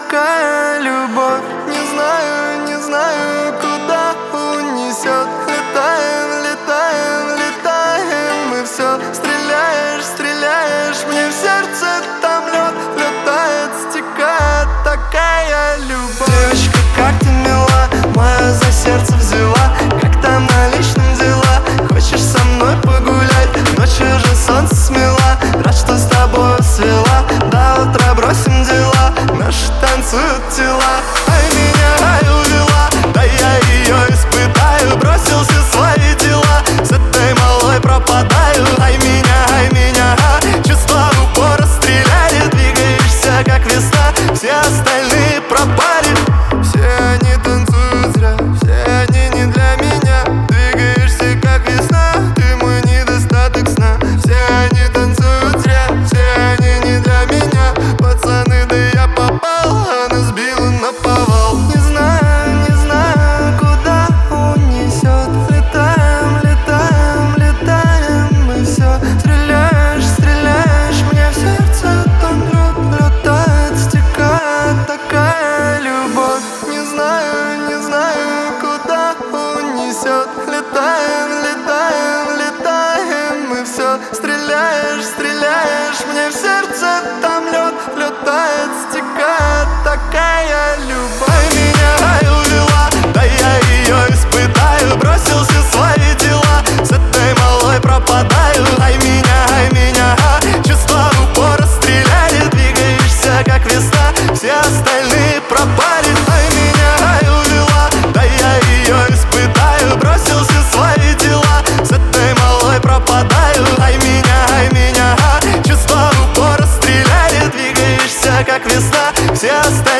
такая любовь. Не знаю, куда унесет. Летаем, летаем, летаем. И все, стреляешь мне в сердце. Там лед летает, стекает. Такая любовь. Девочка, как ты мила, мое за сердце взяла. Как там на личном дела? Хочешь со мной погулять? Ночью же солнце смела. Рад, что с тобой свела. До утра бросим дела. Наши танцуют тела. Ай, меня ай увела. Да я ее испытаю. Бросил все свои дела. С этой малой пропадаю. Ай, меня чувства в упор стреляли. Двигаешься, как весна. Все остальные пропали. Все они танцуют зря. Все они не для меня. Двигаешься, как весна. Ты мой недостаток сна. Все они танцуют зря. Все они не для меня. Пацаны, да я попал. Она сбила наповал. Не знаю, куда унесет. Летаем, летаем, летаем. Мы все, стреляешь мне в сердце. Там лед летает, стекает. Такая любовь. Не знаю, куда унесет. Летаем, летаем, летаем. Мы все, стреляешь мне в сердце. Там лед летает, стекает. Такая любовь. Ай, меня ай увела. Да я ее испытаю. Бросил все свои дела. С этой малой пропадаю. Ай, меня чувства в упор стреляли. Двигаешься, как весна. Все остальные пропали. Ай, меня ай увела. Да я ее испытаю. Бросил все свои дела. С этой малой пропадаю. Ай, меня чувства в упор стреляли. Двигаешься, как весна. Все остальные